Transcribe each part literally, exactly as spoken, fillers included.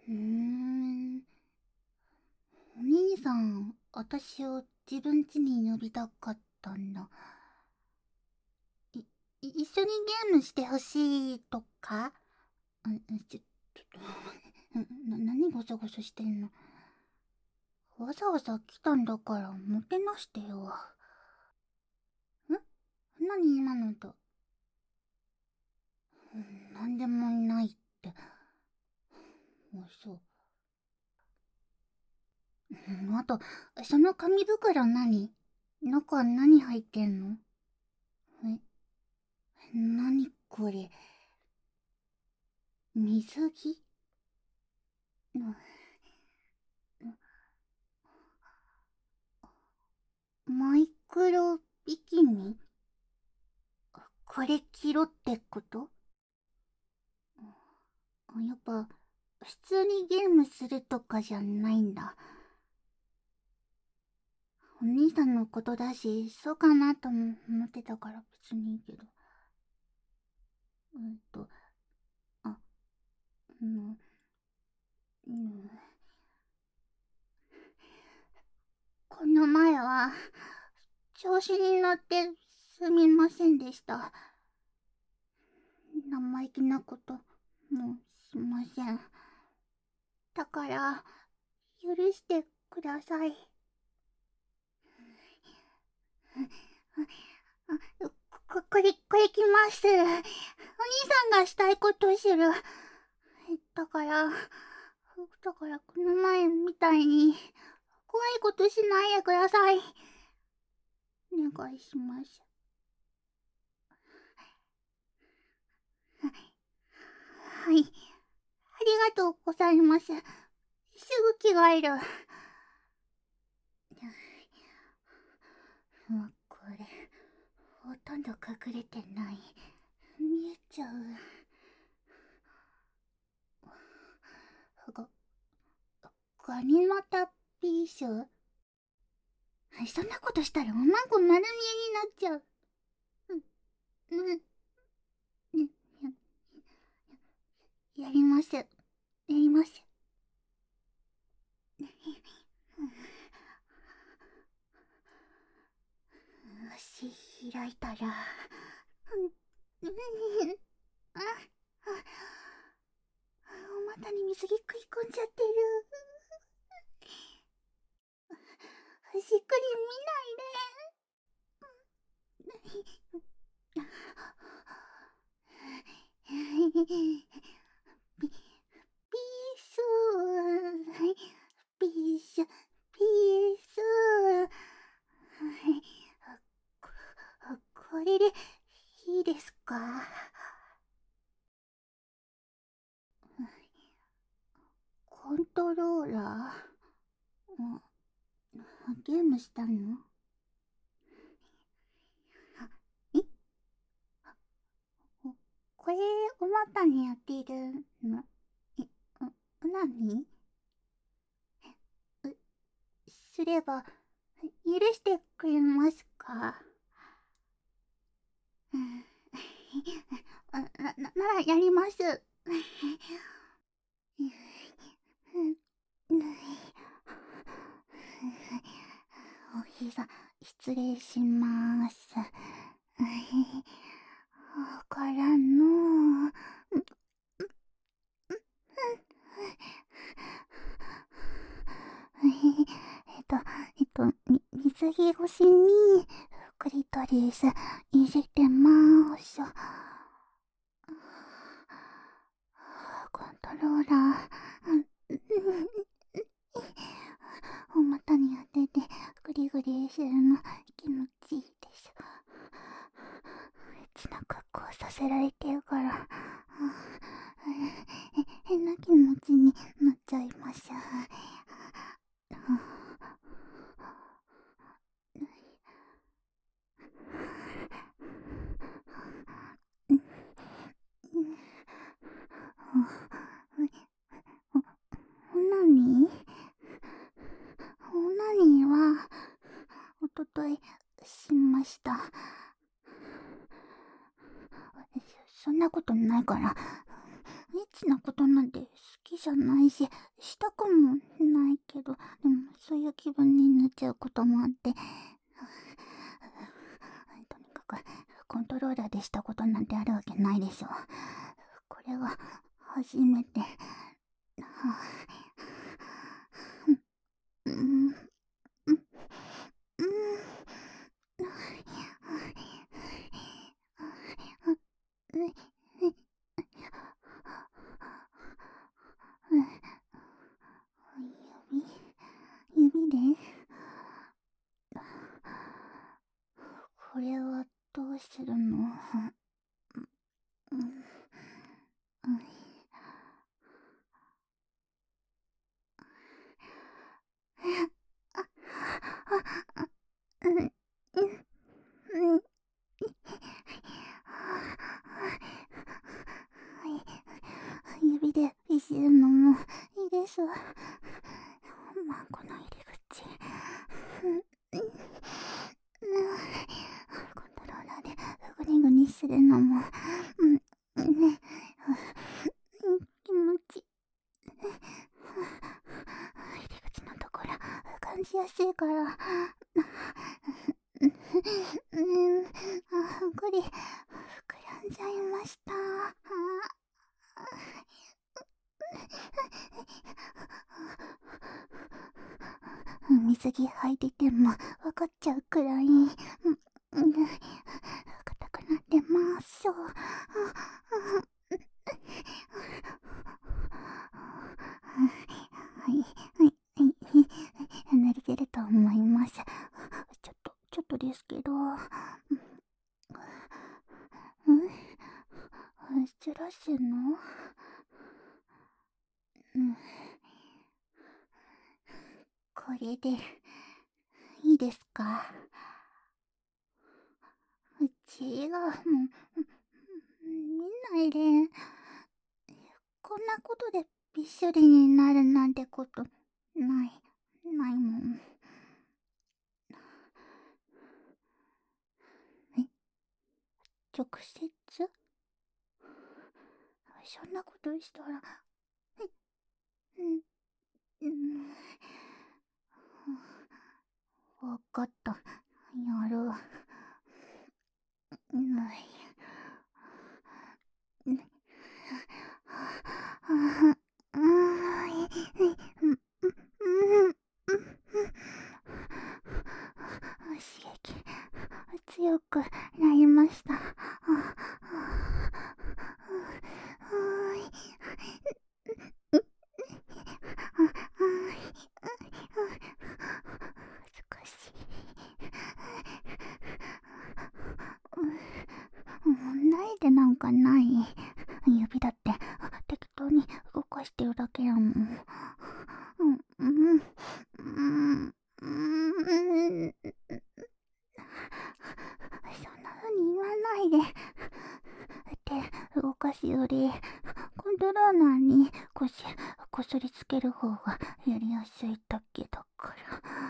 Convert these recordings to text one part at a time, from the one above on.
うーん。お兄さん、私を自分家に呼びたかったんだ。い、い一緒にゲームしてほしいとかあ、ちょ、ちょっとな、何ごそごそしてんの。わざわざ来たんだから、もてなしてよ。ん何今のと。なんでもないって。あ、そう。あと、その紙袋何中何入ってんの？え、何これ。水着？マイクロビキニ？これ着ろってこと？やっぱ、普通にゲームするとかじゃないんだ。お兄さんのことだし、そうかなとも思ってたから別にいいけど。うんと、あ、うん、うん。この前は、調子に乗ってすみませんでした。生意気なこと、もうしません。だから、許してください。こ、これ、これ来ます。お兄さんがしたいことする。だから、だからこの前みたいに、怖いことしないでください。お願いします。はい。ありがとうございます。すぐ着替える。もうこれ、ほとんど隠れてない。見えちゃう。が、ガニ股ピース？そんなことしたらおまんこ丸見えになっちゃう。うん、うん、うん、や、やります。やります。足開いたら、うん、うん、あ、あ、お股に水着食い込んじゃってる。しっくり見ないで。ピ、ピースー、ピース、ピースー。こ、これでいいですか？コントローラー？ゲームしたの？え、これ、お股にやっているの？え、なに？すれば、許してくれますか？うん、な、なならやります。おひざ、失礼します。わからんのう。えっと、えっと、み、水着越しに、クリトリス、いじってまーす。コントローラー、お股に当てて、グリグリするの、気持ちいいです。エッチな格好させられてるから、変な気持ちになっちゃいます。オナニー？オナニーは、おととい、しました。そんなことないから。エッチなことなんて好きじゃないし、したくもないけど、でもそういう気分になっちゃうこともあって、とにかくコントローラーでしたことなんてあるわけないでしょ。これは初めて。うん、うん、うん。指、指でこれはどうするの？うん、うん、うん、うん、うん。指でいじるのもいいです。まあ、この入り口。うん、うん、コントローラーでグニグニするのも、うん、ね、気持ち。入り口のところ感じやすいから、うん、あ、これ膨らんじゃいました。水着履いてても分かっちゃうくらい、うん、硬くなってます。はい、はい、はい、慣れてると思います。ちょっと、ちょっとですけど、うん、うん、ずらすの？うん、これでいいですか？うちが、うん、見ないで。こんなことでびっしょりになるなんてことない、ないもん。え、直接？そんなことしたら、うん、うん、わかった。やる。うん、うん、うん、刺激強くなりました。少し問題でなんかない。指だって適当に動かしてるだけやもん。うん、うん、うん、うん。そんな風に言わないで。手動かすよりコントローラーにこしこすりつける方がやりやすいだけだから。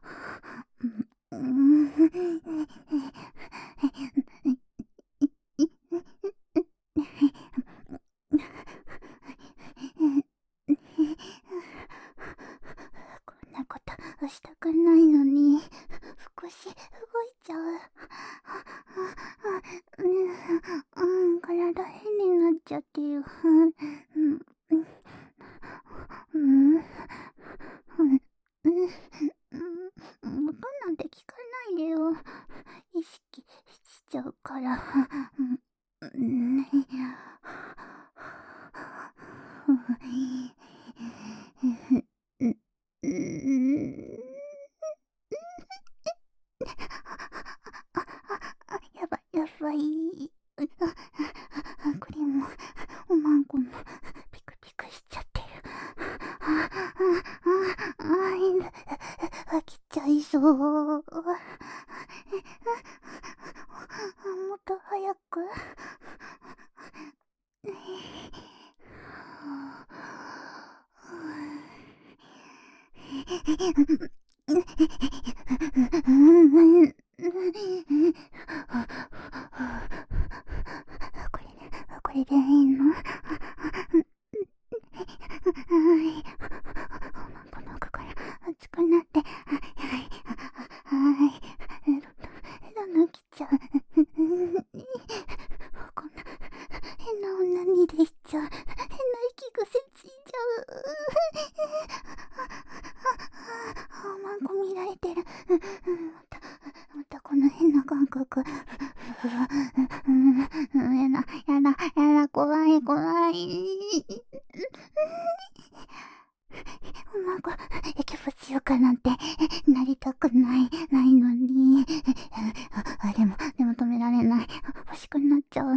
うん、うん、こんなことしたくないのに少し動いちゃう。うん、うん、体変になっちゃってる。うん、うん、うん、うん、うん、音なんて聞かないでよ。意識しちゃうから。うん、やばい、やばい。これも、おまんこも、ピクピクしちゃってる。あ、あ、あ、あ、飽きちゃいそう。もっと早く。これ、これでいいの？ ゃう。マンコ見られてる。また、またこの変な感覚。やだ、やだ、やだ、怖い、怖い。マンコ、エケボしようかなんて、なりたくない、ないのに。あ、でも、でも止められない。欲しくなっちゃう。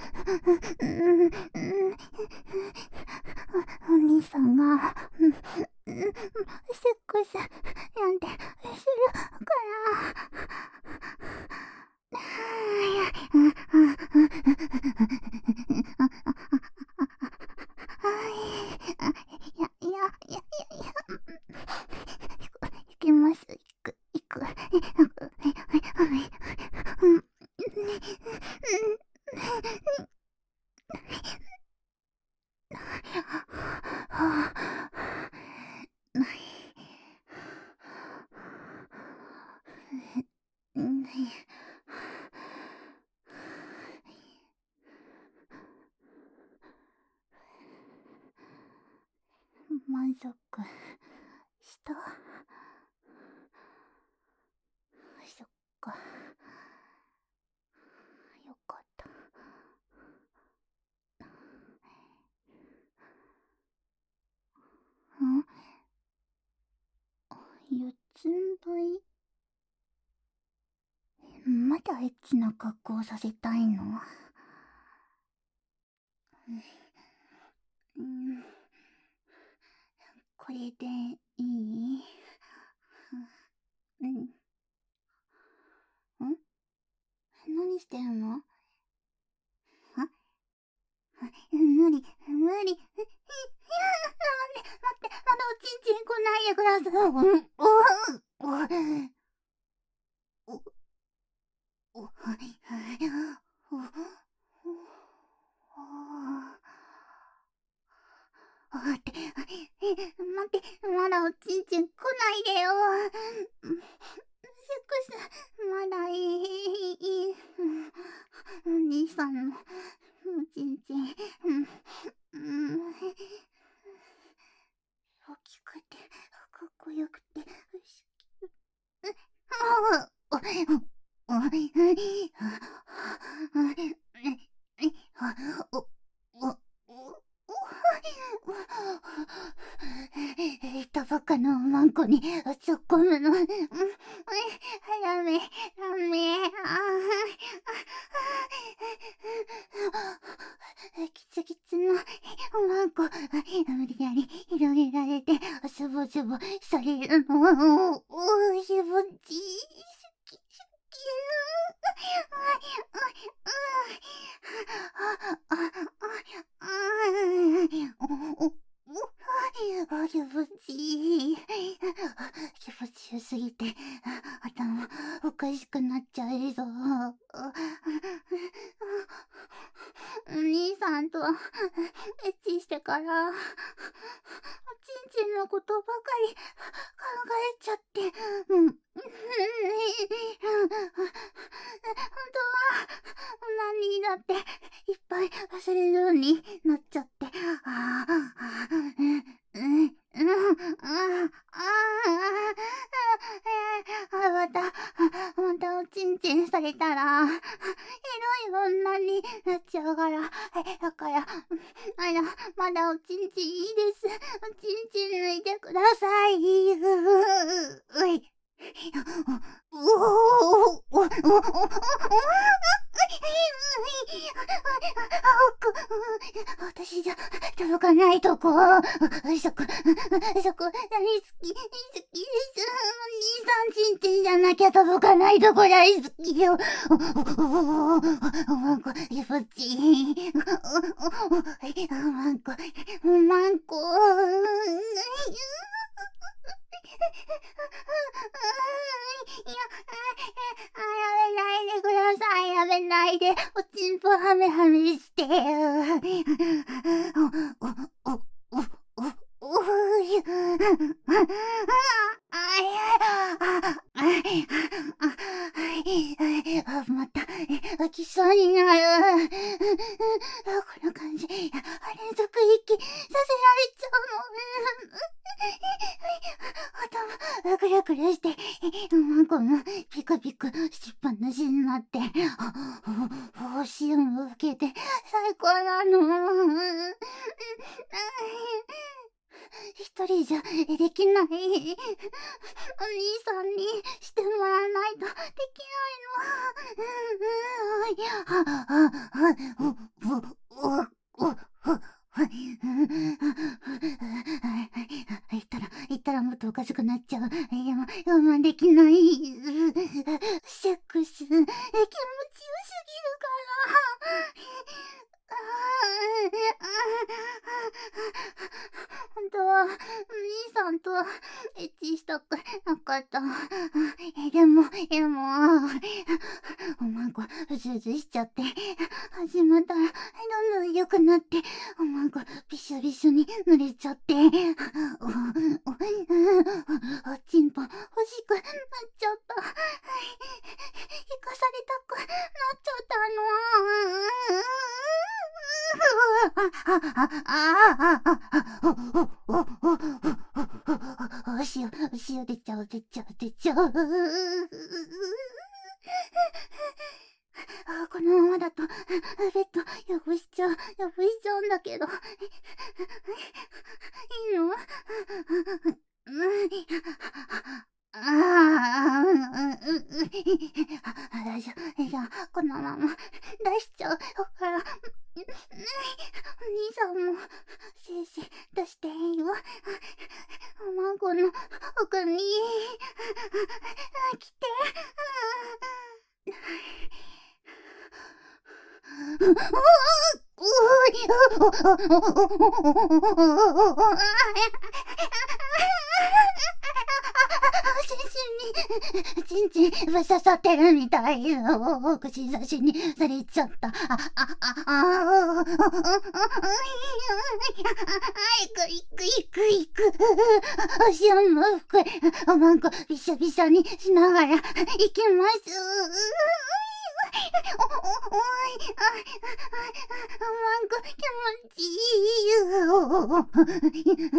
お兄さんが、セックスなんてするから。いやいやいやいやいや。行きます。行く行く。満足した。そっか、よかった。ん？四つん這い？まだエッチな格好をさせたいの？うん、これでいい？うん。ん？何してるの？は？無理、無理。いや、待って、待って、まだおちんちん来ないでください。うん、お、お、お、お、はい、はい、お、お、待って、待って、まだおちんちん来ないでよ。セックス、まだいい、いい。お兄さんのおちんちん、うん、うん。大きくて、かっこよくて、好き。ああ、お、お、お、たばかのマンコに突っ込むの。ダメ、ダメ。キツキツのマンコ、無理やり広げられて、しょぼしょぼされるの。お、しぼち。気持ちいい。気持ちよすぎて頭おかしくなっちゃいそう。お兄さんとエッチしてからおちんちんのことばかり考えちゃって、うん、本当は何だっていっぱい忘れるようになっちゃって、ああ、うん、うん、うん、ああ、また、またおちんちんされたら、エロい女になっちゃうから、だから、あら、まだおちんちんいいです。おちんちん抜いてください。うい。おおおおおお私じゃ届かないとこ。そこ、そこ、大好き、大好きです。お兄さんちんちんじゃなきゃ届かないとこ大好きよ。お、お、お、お、マンコ、気持ちいい。マンコ、マンコ。やめないでください。やめないで。おちんぽはめはめして。お、お、お、お、お、お、お、あ、また、泣きそうになる。この感じ、連続息させられちゃうの。 一人じゃできない。お兄さんにしてもらわないとできないの。は、は、は、う、う、う、う、言ったら、言ったらもっとおかしくなっちゃう。いや、我慢できない。セックス、気持ちよすぎるから。本当は、お兄さんとエッチしたくなかった。え、でも、でも、おまんこ、うずうずしちゃって、始まったら、どんどん良くなって、おまんこ、びしょびしょに濡れちゃって、お、お、おちんぽ欲しくなっちゃった。生かされたくなっちゃったの。お塩、お塩出ちゃう、出ちゃう、出ちゃう。このままだと、ベッド汚しちゃう、汚しちゃうんだけど。いいの？ああ、大丈夫、じゃあ、このまま出しちゃうから。お兄さんも、せいせい出していいよ。おまんこの奥に、来て。ちんちんぶささってるみたい。串刺しにされちゃった。あ、あ、あ、あ、いくいくいくいく。お塩もふくれ、おまんこびしゃびしゃにしながら行きます。お、お、おい、あ、おまんこ気持ちいいよ。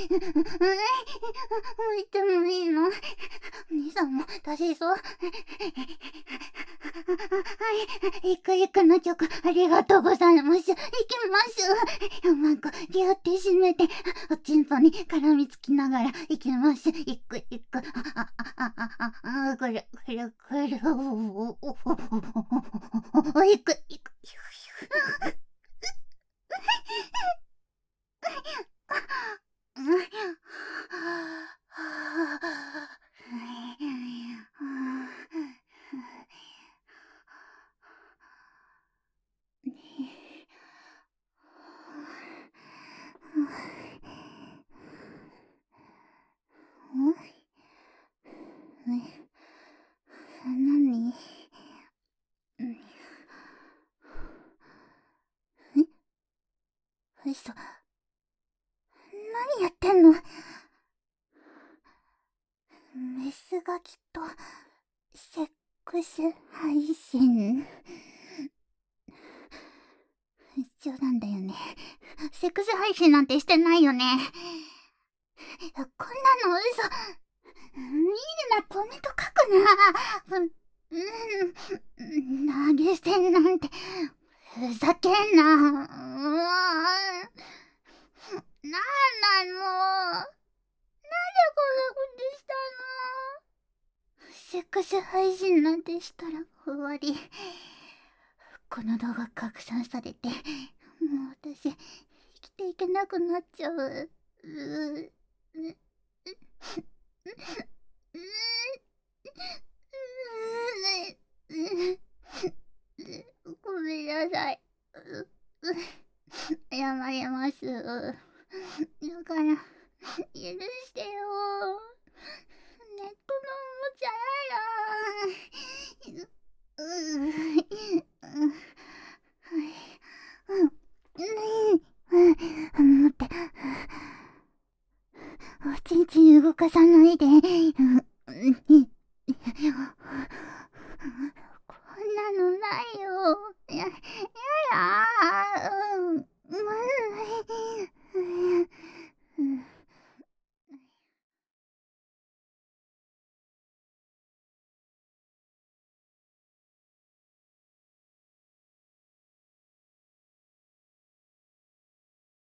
置いてもいいの？お兄さんも出せそう？はい、いくいくの曲ありがとうございます。いきます。おまんこギュって締めて、おちんぽに絡みつきながらいきます。いくいく、あ、あ、あ、あ、あ、あ、くるくるくる、お、お、お、いくいく。何？え？嘘。何やってんの？メスがきっとセックス配信。冗談だよね。セックス配信なんてしてないよね。こんなの嘘。いいな、コメント書くな。うん、投げ銭なんて、ふざけんな。うわなんなの。なんでこんなことしたの？セックス配信なんてしたら終わり。この動画拡散されて、もう私、生きていけなくなっちゃう。ううごめんなさい。謝ります。だから、許してよ。ネットのおもちゃやだ。うう待って。おちんちん動かさないで。